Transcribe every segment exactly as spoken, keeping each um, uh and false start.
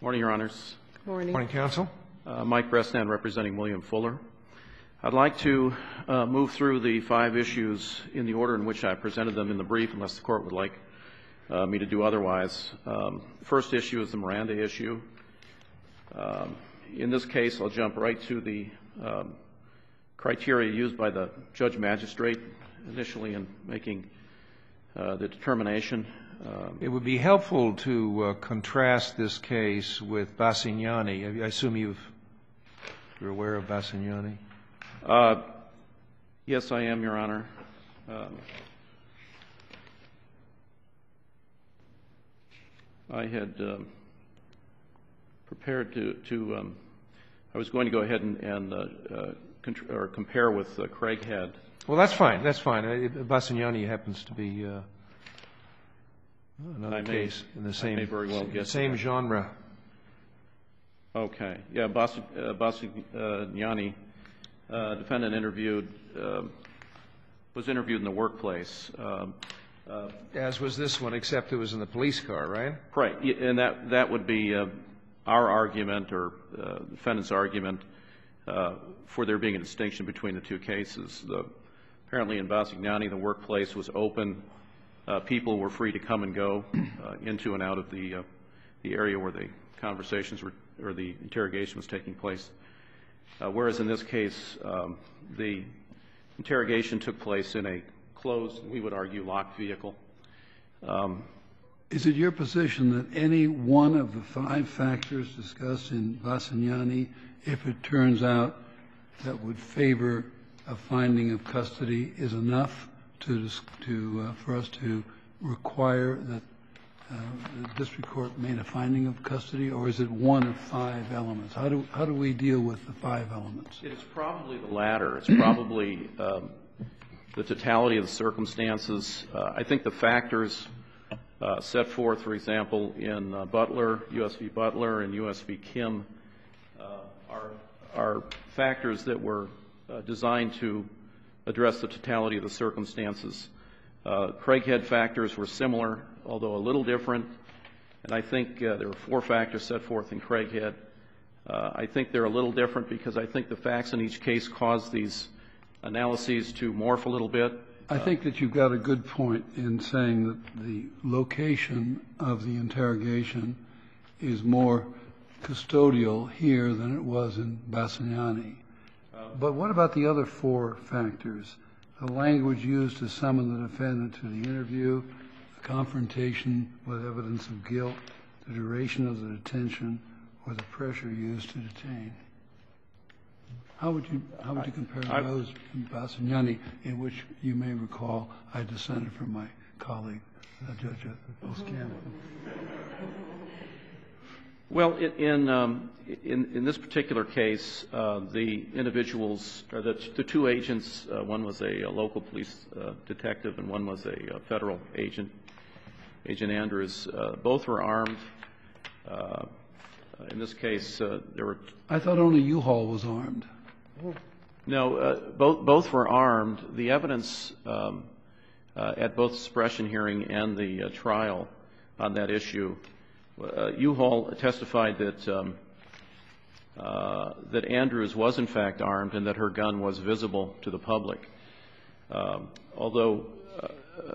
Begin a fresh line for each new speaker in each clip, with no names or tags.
Morning, Your Honors.
Morning.
Morning, counsel.
Uh, Mike Bresnan representing William Fuller. I'd like to uh, move through the five issues in the order in which I presented them in the brief, unless the Court would like uh, me to do otherwise. Um, the first issue is the Miranda issue. Um, in this case, I'll jump right to the um, criteria used by the judge magistrate initially in making uh, the determination. Um,
It would be helpful to uh, contrast this case with Bassignani. I assume you've, you're aware of Bassignani?
Uh, yes, I am, Your Honor. Um, I had um, prepared to, to um, I was going to go ahead and, and uh, uh, contr- or compare with uh, Craighead.
Well, that's fine. That's fine. Uh, Bassignani happens to be uh, another
I may-
case in the same,
may very well get to
same
that.
genre.
Okay. Yeah, Bassi- uh, Bassignani, uh, defendant interviewed, uh, was interviewed in the workplace. Um, uh,
As was this one, except it was in the police car, right?
Right, y- and that, that would be uh, our argument, or uh, the defendant's argument, uh, for there being a distinction between the two cases. The, apparently in Bassignani, the workplace was open. Uh, people were free to come and go uh, into and out of the, uh, the area where the conversations were, or the interrogation was taking place. Uh, whereas in this case, um, the interrogation took place in a closed, we would argue, locked vehicle. Um,
Is it your position that any one of the five factors discussed in Bassignani, if it turns out that would favor a finding of custody, is enough to, to uh, for us to require that uh, the district court made a finding of custody, or is it one of five elements? How do how do we deal with the five elements?
It is probably the latter. It's probably um, the totality of the circumstances. Uh, I think the factors uh, set forth, for example, in uh, Butler, U S v. Butler, and U S v. Kim, uh, are are factors that were uh, designed to address the totality of the circumstances. Uh, Craighead factors were similar, although a little different, and I think uh, there were four factors set forth in Craighead. Uh, I think they're a little different because I think the facts in each case caused these analyses to morph a little bit.
I think that you've got a good point in saying that the location of the interrogation is more custodial here than it was in Bassignani. But what about the other four factors? The language used to summon the defendant to the interview, the confrontation with evidence of guilt, the duration of the detention, or the pressure used to detain. How would you how would you compare
I,
those in Bassignani, in which you may recall I dissented from my colleague, uh, Judge O'Scanlan?
Well, in um, in, in this particular case, uh, the individuals, or the, the two agents, uh, one was a, a local police uh, detective and one was a, a federal agent, Agent Andrews. Uh, both were armed. Uh, in this case, uh, there were.
I thought only U-Haul was armed.
No, uh, both both were armed. The evidence um, uh, at both the suppression hearing and the uh, trial on that issue. Uh, U-Haul testified that um, uh, that Andrews was in fact armed and that her gun was visible to the public. Um, although uh,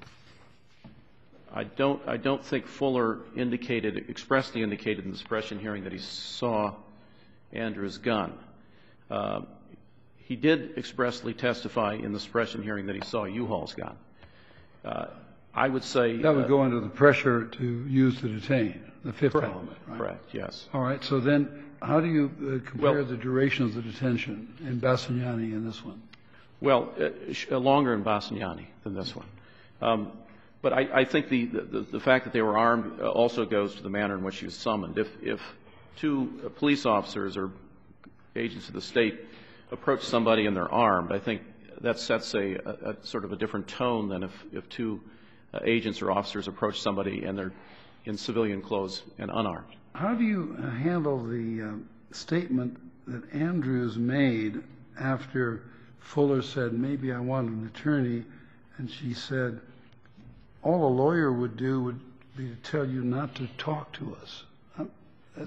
I don't, I don't think Fuller indicated, expressly indicated in the suppression hearing that he saw Andrews' gun. Uh, he did expressly testify in the suppression hearing that he saw U-Haul's gun. Uh, I would say
That would
uh,
go under the pressure to use to detain, the fifth
correct,
element, right?
correct, yes.
All right. So then how do you uh, compare
Well-
the duration of the detention in Bassignani and this one?
Well, uh, sh- uh, longer in Bassignani than this one. Um, but I, I think the, the, the fact that they were armed uh, also goes to the manner in which he was summoned. If, if two uh, police officers or agents of the state approach somebody and they're armed, I think that sets a, a, a sort of a different tone than if, if two uh, agents or officers approach somebody and they're in civilian clothes and unarmed.
How do you uh, handle the uh, statement that Andrews made after Fuller said, maybe I want an attorney, and she said, all a lawyer would do would be to tell you not to talk to us? Um, uh,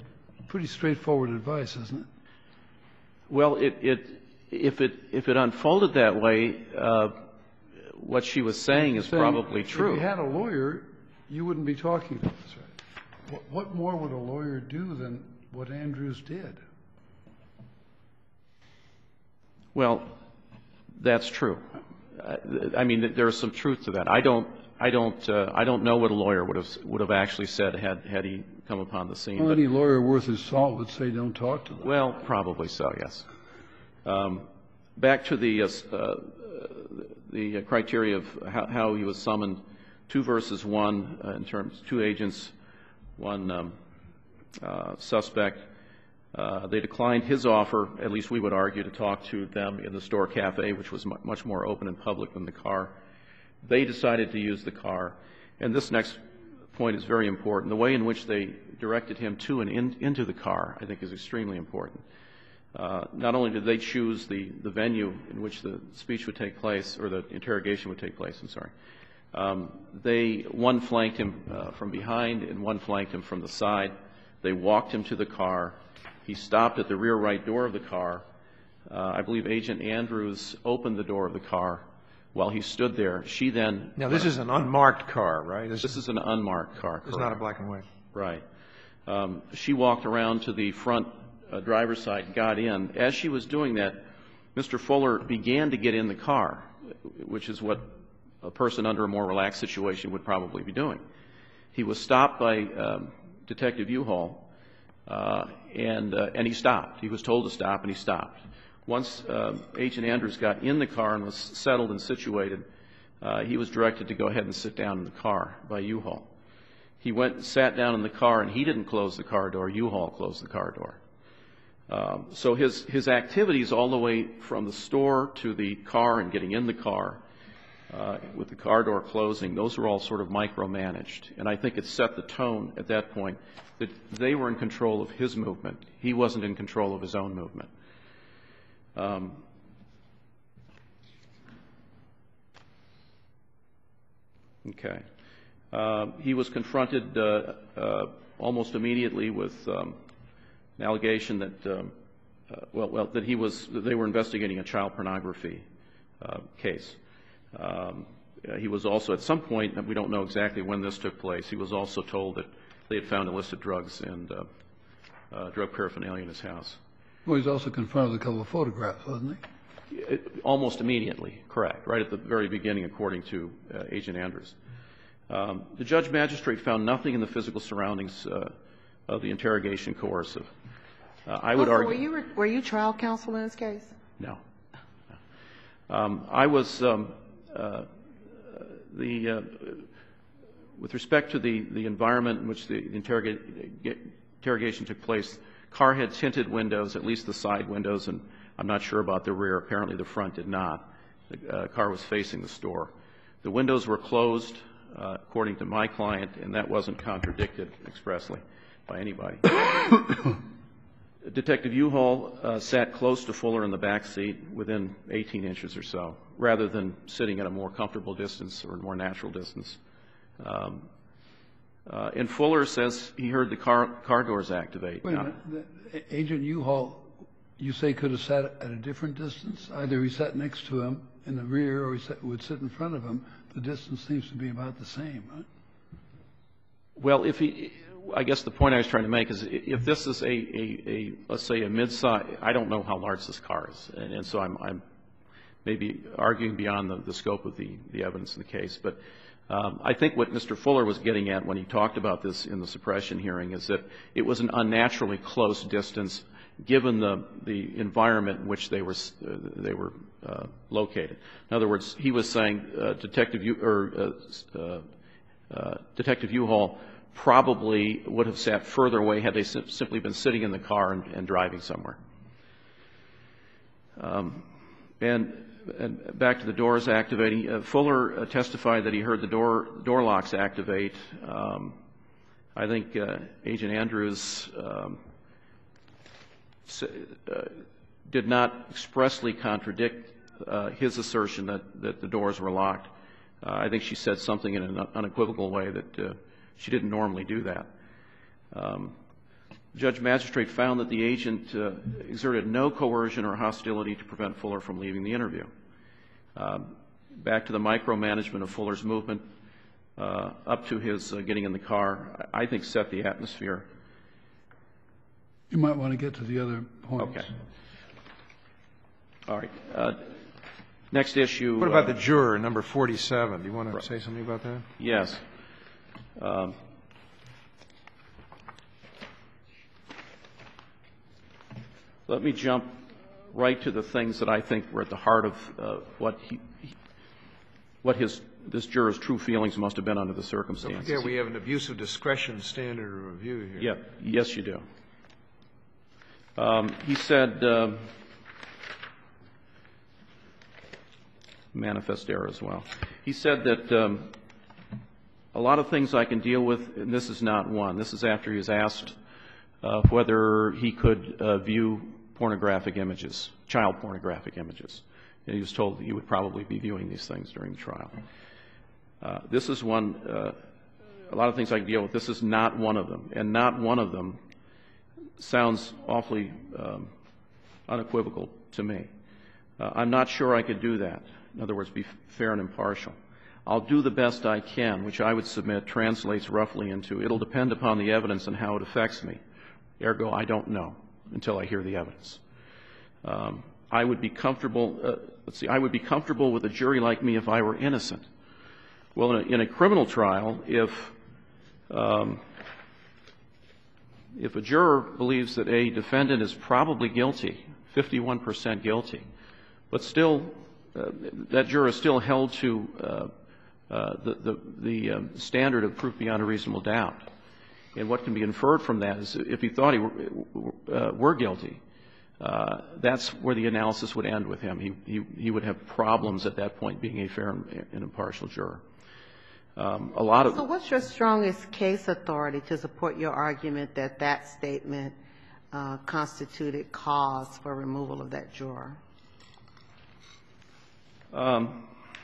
pretty straightforward advice, isn't it?
Well, it, it, if it, if it unfolded that way, uh, what she was saying is
Saying,
probably true.
If you had a lawyer, you wouldn't be talking about this, right? What, what more would a lawyer do than what Andrews did?
Well, that's true. I, I mean, there's some truth to that. I don't, I don't, uh, I don't know what a lawyer would have would have actually said had had he come upon the scene.
Well,
but,
any lawyer worth his salt would say, "Don't talk to them."
well, probably so. Yes. Um, back to the uh, uh, the criteria of how, how he was summoned. Two versus one uh, in terms two agents, one um, uh, suspect. Uh, they declined his offer, at least we would argue, to talk to them in the store cafe, which was mu much more open and public than the car. They decided to use the car. And this next point is very important. The way in which they directed him to and in, into the car, I think, is extremely important. Uh, not only did they choose the, the venue in which the speech would take place, or the interrogation would take place, I'm sorry. Um, they, one flanked him uh, from behind and one flanked him from the side. They walked him to the car. He stopped at the rear right door of the car. Uh, I believe Agent Andrews opened the door of the car while he stood there. She then...
Now, this is an unmarked car, right? This,
this is an unmarked car,
It's not a black and white.
Right. Um, she walked around to the front uh, driver's side and got in. As she was doing that, Mister Fuller began to get in the car, which is what a person under a more relaxed situation would probably be doing. He was stopped by um, Detective U-Haul, uh, and, uh, and he stopped. He was told to stop, and he stopped. Once uh, Agent Andrews got in the car and was settled and situated, uh, he was directed to go ahead and sit down in the car by U-Haul. He went and sat down in the car, and he didn't close the car door. U-Haul closed the car door. Um, so his, his activities all the way from the store to the car and getting in the car, uh, with the car door closing, those were all sort of micromanaged. And I think it set the tone at that point that they were in control of his movement. He wasn't in control of his own movement. Um, okay. Uh, he was confronted uh, uh, almost immediately with um, an allegation that, um, uh, well, well, that he was, that they were investigating a child pornography uh, case. Um, uh, he was also, at some point, and we don't know exactly when this took place, he was also told that they had found illicit drugs and uh, uh, drug paraphernalia in his house.
Well, he's also confronted with a couple of photographs, wasn't he?
It, almost immediately, correct, right at the very beginning, according to uh, Agent Andrews. Um, the judge magistrate found nothing in the physical surroundings uh, of the interrogation coercive. Uh, I would
also,
argue.
Were you, were you trial counsel in this case?
No. no. Um, I was um, uh, the uh, with respect to the the environment in which the interroga interrogation took place. Car had tinted windows, at least the side windows, and I'm not sure about the rear. Apparently, the front did not. The uh, car was facing the store. The windows were closed, uh, according to my client, and that wasn't contradicted expressly by anybody. Detective U-Haul uh, sat close to Fuller in the back seat, within eighteen inches or so, rather than sitting at a more comfortable distance or a more natural distance. Um, uh, and Fuller says he heard the car, car doors activate.
Wait a minute. The, Agent U-Haul, you say could have sat at a different distance? Either he sat next to him in the rear or he sat, would sit in front of him. The distance seems to be about the same, right?
Well, if he, I guess the point I was trying to make is if this is a, a, a let's say a mid-size, I don't know how large this car is, and, and so I'm, I'm maybe arguing beyond the, the scope of the, the evidence in the case. But um, I think what Mister Fuller was getting at when he talked about this in the suppression hearing is that it was an unnaturally close distance given the, the environment in which they were, uh, they were uh, located. In other words, he was saying uh, Detective U, or uh, uh, uh, Detective U-Haul probably would have sat further away had they sim simply been sitting in the car and, and driving somewhere. Um, and, and back to the doors activating, uh, Fuller uh, testified that he heard the door, door locks activate. Um, I think uh, Agent Andrews um, uh, did not expressly contradict uh, his assertion that, that the doors were locked. Uh, I think she said something in an unequivocal way that uh, she didn't normally do that. Um, Judge Magistrate found that the agent uh, exerted no coercion or hostility to prevent Fuller from leaving the interview. Um, back to the micromanagement of Fuller's movement, uh, up to his uh, getting in the car, I think set the atmosphere.
You might want to get to the other points.
Okay. All right. Uh, next issue.
What about
uh,
the juror, number forty-seven? Do you want to say something about that?
Yes. Um, let me jump right to the things that I think were at the heart of uh, what he, he, what his this juror's true feelings must have been under the circumstances.
Yeah, we have an abuse of discretion standard of review here.
Yeah. Yes, you do. Um, he said. Um, manifest error as well. He said that um, a lot of things I can deal with, and this is not one. This is after he was asked uh, whether he could uh, view pornographic images, child pornographic images. And he was told that he would probably be viewing these things during the trial. Uh, this is one, uh, a lot of things I can deal with. This is not one of them. And not one of them sounds awfully um, unequivocal to me. Uh, I'm not sure I could do that. In other words, be fair and impartial. I'll do the best I can, which I would submit translates roughly into, it'll depend upon the evidence and how it affects me. Ergo, I don't know until I hear the evidence. Um, I would be comfortable, uh, let's see, I would be comfortable with a jury like me if I were innocent. Well, in a, in a criminal trial, if, um, if a juror believes that a defendant is probably guilty, fifty-one percent guilty, but still, uh, that juror is still held to uh, uh, the, the, the um, standard of proof beyond a reasonable doubt. And what can be inferred from that is if he thought he were, uh, were guilty, uh, that's where the analysis would end with him. He, he, he would have problems at that point being a fair and, and impartial juror. Um, a lot of.
So what's your strongest case authority to support your argument that that statement uh, constituted cause for removal of that juror?
Um,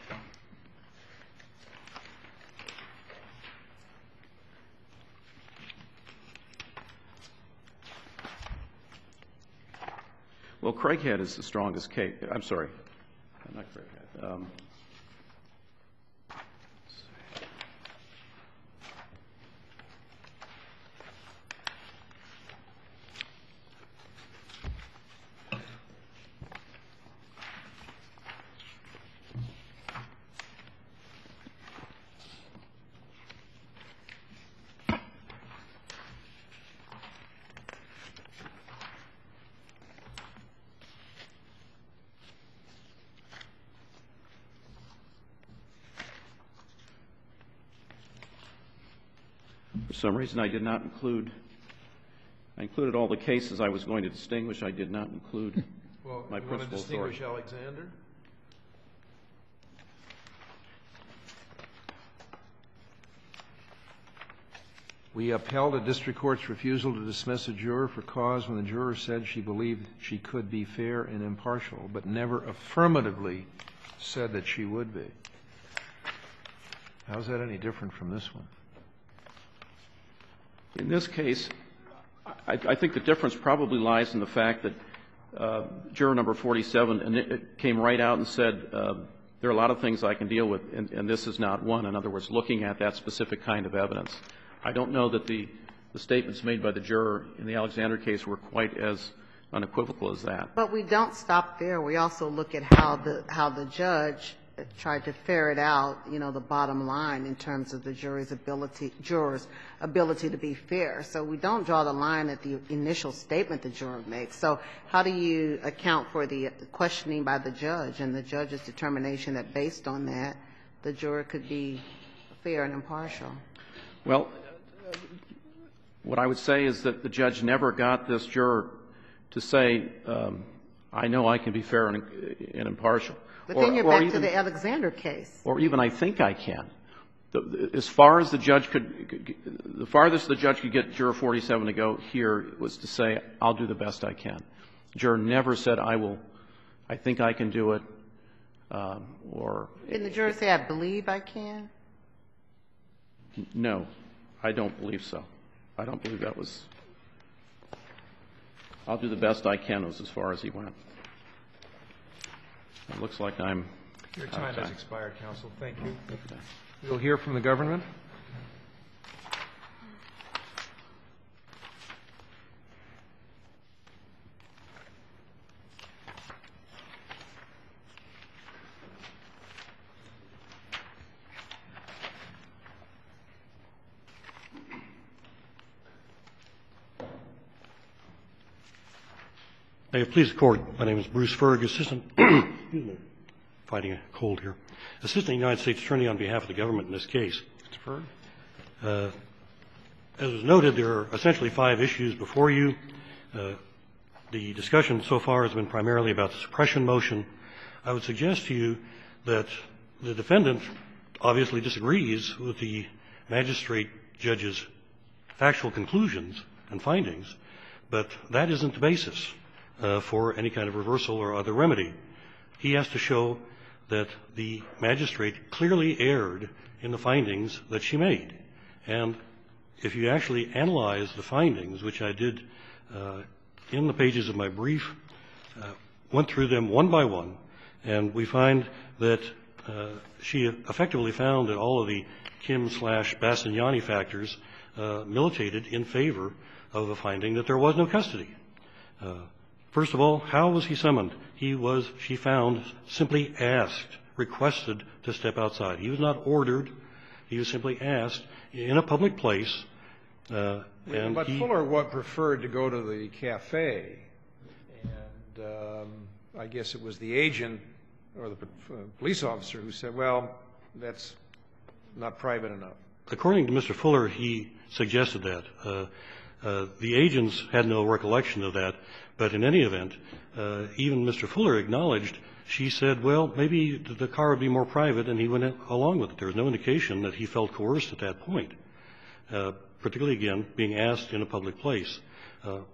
well, Craighead is the strongest case. I'm sorry, not Craighead. Um, For some reason, I did not include, I included all the cases I was going to distinguish. I did not include
well,
my
you
principal
want to distinguish
authority.
Alexander? We upheld a district court's refusal to dismiss a juror for cause when the juror said she believed she could be fair and impartial, but never affirmatively said that she would be. How is that any different from this one?
In this case, I, I think the difference probably lies in the fact that uh, juror number forty-seven and it came right out and said, uh, there are a lot of things I can deal with, and, and this is not one. In other words, looking at that specific kind of evidence. I don't know that the, the statements made by the juror in the Alexander case were quite as unequivocal as that.
But we don't stop there. We also look at how the how the judge tried to ferret out, you know, the bottom line in terms of the jury's ability, jurors' ability to be fair. So we don't draw the line at the initial statement the juror makes. So how do you account for the questioning by the judge and the judge's determination that based on that, the juror could be fair and impartial?
Well, what I would say is that the judge never got this juror to say, um, I know I can be fair and, and impartial.
But
or,
then you're
or
back
even,
to the Alexander case.
Or even I think I can. The, as far as the judge could, the farthest the judge could get juror forty-seven to go here was to say, I'll do the best I can. The juror never said, I will, I think I can do it, um, or.
Didn't the juror say, I believe I can?
No, I don't believe so. I don't believe that was I'll do the best I can was as far as he went. It looks like I'm
Your
out of
time has
time.
expired, counsel. Thank you. We'll hear from the government.
May it please the Court, my name is Bruce Ferg, Assistant, excuse me, fighting a cold here, Assistant United States Attorney on behalf of the government in this case.
Mister Ferg.
Uh, as was noted, there are essentially five issues before you. Uh, the discussion so far has been primarily about the suppression motion. I would suggest to you that the defendant obviously disagrees with the magistrate judge's factual conclusions and findings, but that isn't the basis Uh, for any kind of reversal or other remedy. He has to show that the magistrate clearly erred in the findings that she made. And if you actually analyze the findings, which I did uh, in the pages of my brief, uh, went through them one by one, and we find that uh, she effectively found that all of the Kim slash Bassignani factors uh, militated in favor of the finding that there was no custody. Uh, First of all, how was he summoned? He was, she found, simply asked, requested to step outside. He was not ordered. He was simply asked in a public place. Uh, and
but
he,
Fuller what preferred to go to the cafe, and um, I guess it was the agent or the uh, police officer who said, well, that's not private enough.
According to Mister Fuller, he suggested that. Uh, uh, the agents had no recollection of that. But in any event, uh, even Mister Fuller acknowledged, she said, well, maybe the car would be more private, and he went along with it. There was no indication that he felt coerced at that point, uh, particularly, again, being asked in a public place. Uh,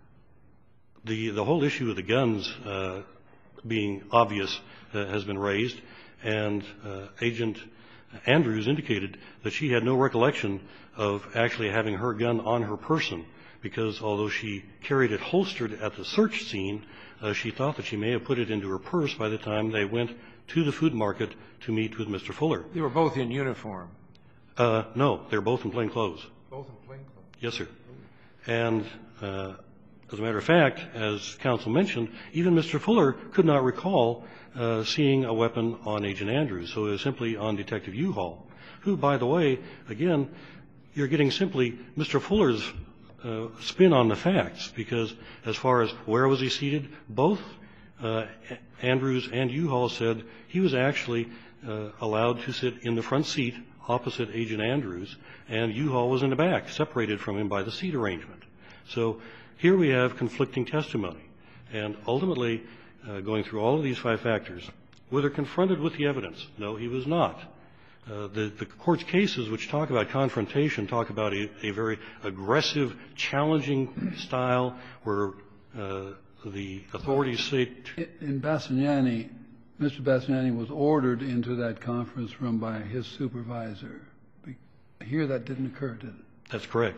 the, the whole issue of the guns uh, being obvious uh, has been raised, and uh, Agent Andrews indicated that she had no recollection of actually having her gun on her person, because although she carried it holstered at the search scene, uh, she thought that she may have put it into her purse by the time they went to the food market to meet with Mister Fuller.
They were both in uniform.
Uh, no, they're both in plain clothes.
Both in plain clothes.
Yes, sir. And uh, as a matter of fact, as counsel mentioned, even Mister Fuller could not recall uh, seeing a weapon on Agent Andrews, so it was simply on Detective U-Haul, who, by the way, again, you're getting simply Mister Fuller's Uh, spin on the facts, because as far as where was he seated, both uh, Andrews and U-Haul said he was actually uh, allowed to sit in the front seat opposite Agent Andrews, and U-Haul was in the back, separated from him by the seat arrangement. So here we have conflicting testimony. And ultimately, uh, going through all of these five factors, whether confronted with the evidence, no, he was not. Uh, the, the court's cases which talk about confrontation talk about a, a very aggressive, challenging style where uh, the authorities say...
In, in Bassignani, Mister Bassignani was ordered into that conference room by his supervisor. Here that didn't occur, did it?
That's correct.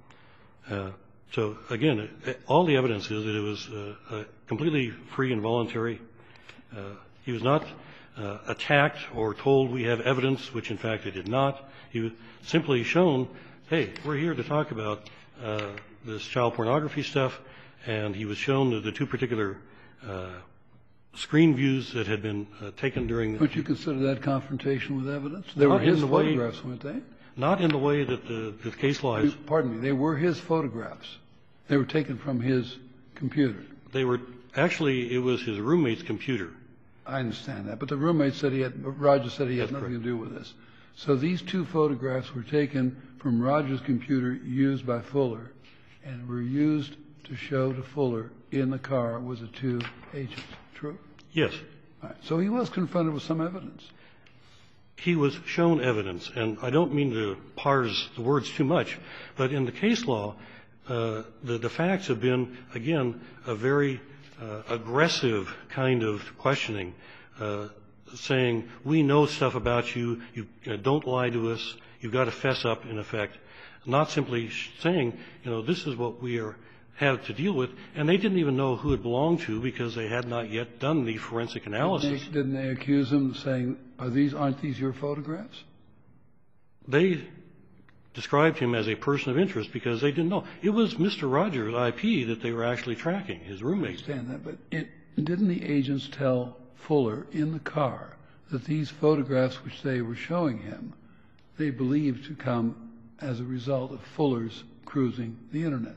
Uh, so, again, it, all the evidence is that it was uh, uh, completely free and voluntary. Uh, he was not... Uh, attacked or told we have evidence, which in fact he did not. He was simply shown, hey, we're here to talk about uh, this child pornography stuff, and he was shown the, the two particular uh, screen views that had been uh, taken during...
Don't you consider that confrontation with evidence? They were
Not in
his
the way-
photographs, weren't they?
Not in the way that the, the case law is.
Pardon me, they were his photographs. They were taken from his computer.
They were, actually, it was his roommate's computer.
I understand that, but the roommate said he had, Roger said he had
That's
nothing
correct.
to do with this. So these two photographs were taken from Roger's computer used by Fuller and were used to show to Fuller in the car was the two agents. True?
Yes.
All right. So he was confronted with some evidence.
He was shown evidence, and I don't mean to parse the words too much, but in the case law, uh, the, the facts have been, again, a very Uh, aggressive kind of questioning, uh, saying, we know stuff about you, you uh, don't lie to us, you've got to fess up, in effect, not simply saying, you know, this is what we are had to deal with, and they didn't even know who it belonged to because they had not yet done the forensic analysis.
Didn't they, didn't they accuse him, saying, "Are these aren't these your photographs?"
They described him as a person of interest because they didn't know. It was Mister Rogers' I P that they were actually tracking, his roommate.
I understand that, but it, didn't the agents tell Fuller in the car that these photographs which they were showing him, they believed to come as a result of Fuller's cruising the Internet?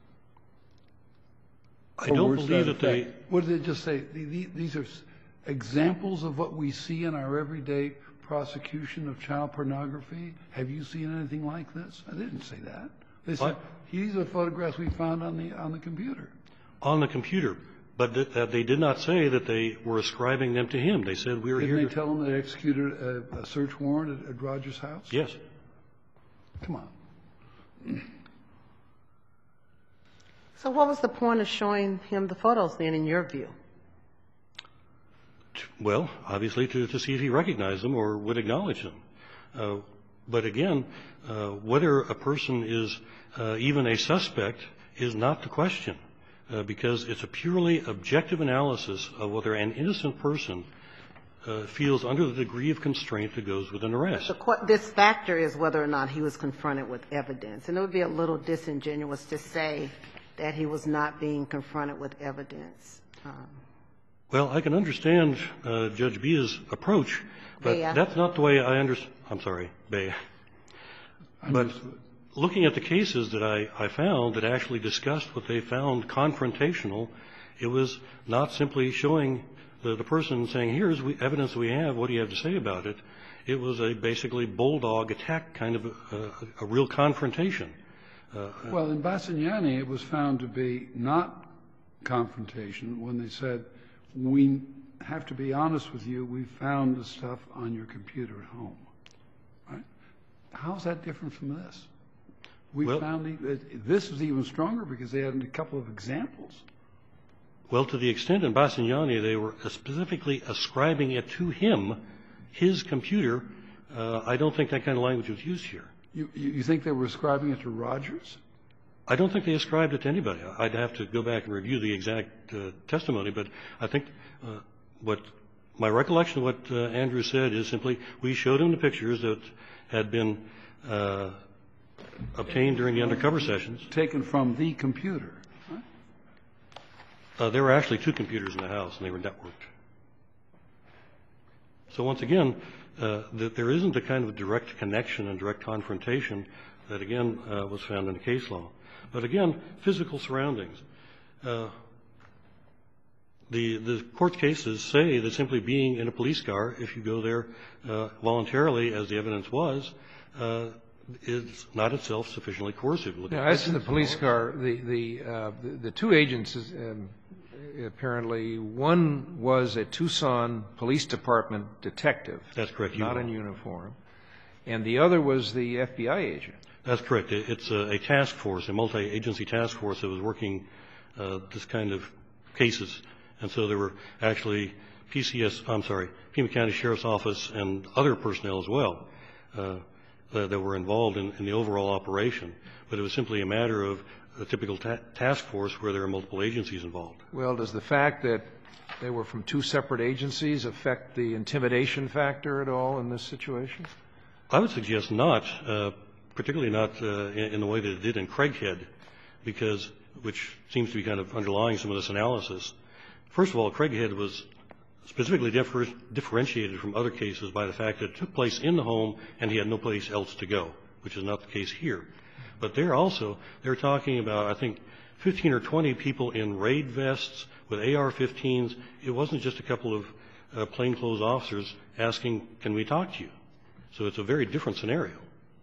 I
Or
don't
words to
believe
that
that they...
effect. What did they just say? The- the- These are examples of what we see in our everyday prosecution of child pornography? Have you seen anything like this? I didn't say that. They said,
What?
these are photographs we found on the on the computer.
On the computer. But th- that they did not say that they were ascribing them to him. They said, we were
Didn't
here
they
to...
tell them they executed a, a search warrant at, at Rogers' house?
Yes.
Come on.
So what was the point of showing him the photos then, in your view?
Well, obviously to, to see if he recognized them or would acknowledge them. Uh, but again, uh, whether a person is uh, even a suspect is not the question, uh, because it's a purely objective analysis of whether an innocent person uh, feels under the degree of constraint that goes with an arrest.
The, qu- this factor is whether or not he was confronted with evidence. And it would be a little disingenuous to say that he was not being confronted with evidence. Um,
Well, I can understand uh, Judge Bia's approach, but
Bea.
that's not the way I understand. I'm sorry, Bea. But looking at the cases that I, I found that actually discussed what they found confrontational, it was not simply showing the, the person saying, here's we, evidence we have, what do you have to say about it? It was a basically bulldog attack kind of a, a, a real confrontation. Uh,
Well, in Bassignani, it was found to be not confrontation when they said, we have to be honest with you, we found the stuff on your computer at home. Right? How's that different from this? We
Well-
found the, this was even stronger because they had a couple of examples.
Well, to the extent in Bassignani they were specifically ascribing it to him, his computer, uh, I don't think that kind of language was used here.
You, you you think they were ascribing it to Rogers?
I don't think they ascribed it to anybody. I'd have to go back and review the exact uh, testimony, but I think uh, what my recollection of what uh, Andrew said is simply we showed him the pictures that had been uh, obtained during the undercover sessions.
Taken from the computer. Right?
Uh, there were actually two computers in the house, and they were networked. So once again, uh, that there isn't a kind of direct connection and direct confrontation that, again, uh, was found in the case law. But again, physical surroundings. Uh, the, the court cases say that simply being in a police car, if you go there uh, voluntarily, as the evidence was, uh, is not itself sufficiently coercive. Look
Now,
at
as to the police car, the the uh, the, the two agents um, apparently, one was a Tucson Police Department detective.
That's correct.
Not
You
in
are.
uniform, and the other was the F B I agent.
That's correct. It- It's a, a task force, a multi-agency task force that was working uh, this kind of cases. And so there were actually P C S, I'm sorry, Pima County Sheriff's Office and other personnel as well uh, that, that were involved in, in the overall operation. But it was simply a matter of a typical ta- task force where there are multiple agencies involved.
Well, does the fact that they were from two separate agencies affect the intimidation factor at all in this situation?
I would suggest not, uh, particularly not uh, in, in the way that it did in Craighead, because, which seems to be kind of underlying some of this analysis. First of all, Craighead was specifically differ, differentiated from other cases by the fact that it took place in the home and he had no place else to go, which is not the case here. But there also, they're talking about, I think, fifteen or twenty people in raid vests with A R fifteens. It wasn't just a couple of uh, plainclothes officers asking, can we talk to you? So it's a very different scenario.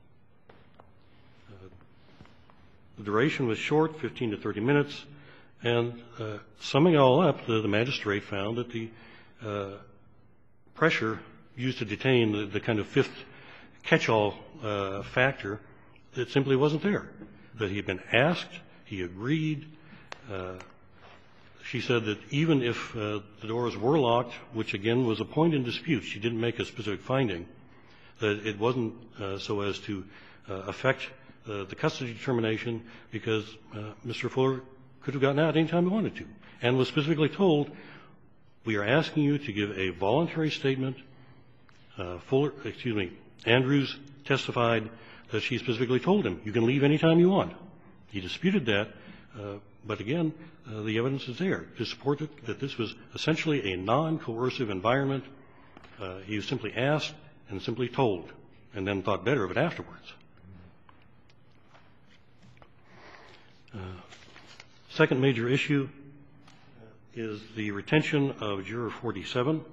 Uh, the duration was short, fifteen to thirty minutes. And uh, summing it all up, the, the magistrate found that the uh, pressure used to detain the, the kind of fifth catch-all uh, factor, it simply wasn't there. That he had been asked, he agreed. Uh, she said that even if uh, the doors were locked, which again was a point in dispute, she didn't make a specific finding, that it wasn't uh, so as to uh, affect uh, the custody determination because uh, Mister Fuller could have gotten out any time he wanted to, and was specifically told, we are asking you to give a voluntary statement. Uh, Fuller, excuse me, Andrews testified that she specifically told him, you can leave any time you want. He disputed that, uh, but again, uh, the evidence is there to support it, that this was essentially a non-coercive environment. Uh, he was simply asked and simply told, and then thought better of it afterwards. Uh, second major issue is the retention of Juror forty-seven.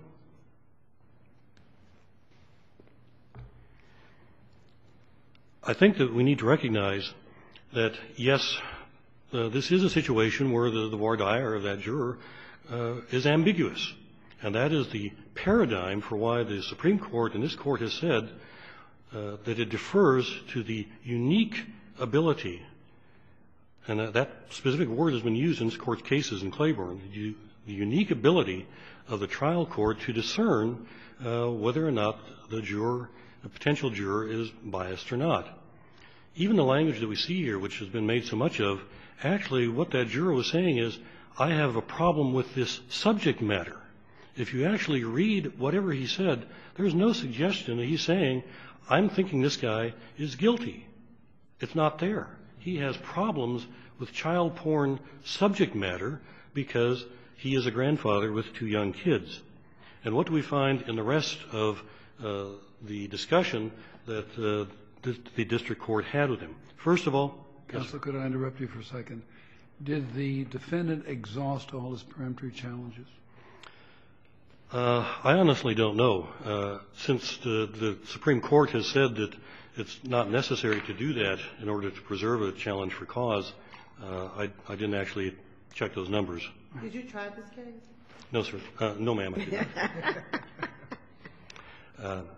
I think that we need to recognize that, yes, uh, this is a situation where the, the voir dire of that juror uh, is ambiguous. And that is the paradigm for why the Supreme Court and this Court has said uh, that it defers to the unique ability, and that, that specific word has been used in this Court's cases in Claiborne, the, the unique ability of the trial court to discern uh, whether or not the juror, the potential juror, is biased or not. Even the language that we see here, which has been made so much of, actually what that juror was saying is, I have a problem with this subject matter. If you actually read whatever he said, there's no suggestion that he's saying, I'm thinking this guy is guilty. It's not there. He has problems with child porn subject matter because he is a grandfather with two young kids. And what do we find in the rest of uh, the discussion that uh, the, the district court had with him? First of all,
Counsel, could I interrupt you for a second? Did the defendant exhaust all his peremptory challenges?
Uh, I honestly don't know. Uh, since the, the Supreme Court has said that it's not necessary to do that in order to preserve a challenge for cause, uh, I, I didn't actually check those numbers.
Did you try this case?
No, sir. Uh, no, ma'am, I did not. uh,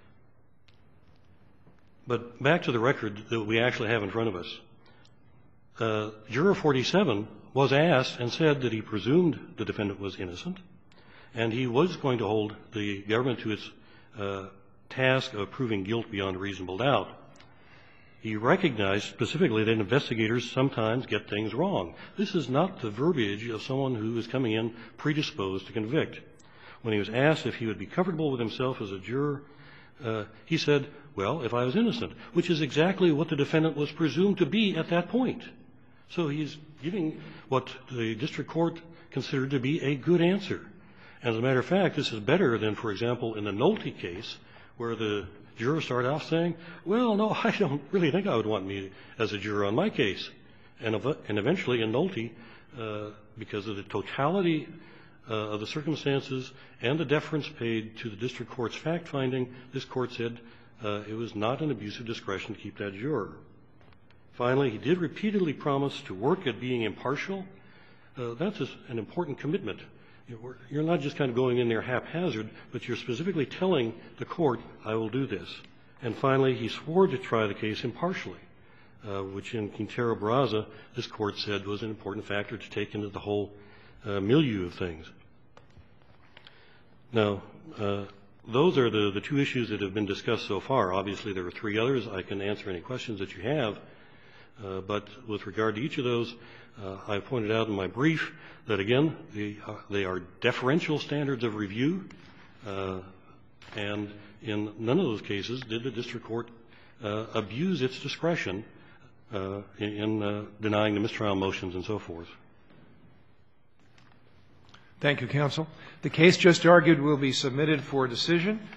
but back to the record that we actually have in front of us. Uh, Juror forty-seven was asked and said that he presumed the defendant was innocent, and he was going to hold the government to its uh, task of proving guilt beyond reasonable doubt. He recognized specifically that investigators sometimes get things wrong. This is not the verbiage of someone who is coming in predisposed to convict. When he was asked if he would be comfortable with himself as a juror, uh, he said, well, if I was innocent, which is exactly what the defendant was presumed to be at that point. So he's giving what the district court considered to be a good answer. As a matter of fact, this is better than, for example, in the Nolte case, where the juror started off saying, well, no, I don't really think I would want me as a juror on my case. And, ev and eventually in Nolte, uh, because of the totality uh, of the circumstances and the deference paid to the district court's fact-finding, this court said uh, it was not an abuse of discretion to keep that juror. Finally, he did repeatedly promise to work at being impartial. Uh, that's an important commitment. You're not just kind of going in there haphazard, but you're specifically telling the court, I will do this. And finally, he swore to try the case impartially, uh, which in Quintero Barraza, this court said was an important factor to take into the whole uh, milieu of things. Now, uh, those are the, the two issues that have been discussed so far. Obviously, there are three others. I can answer any questions that you have. Uh, but with regard to each of those, uh, I pointed out in my brief that, again, the, uh, they are deferential standards of review, uh, and in none of those cases did the district court uh, abuse its discretion uh, in, in uh, denying the mistrial motions and so forth.
Thank you, counsel. The case just argued will be submitted for decision.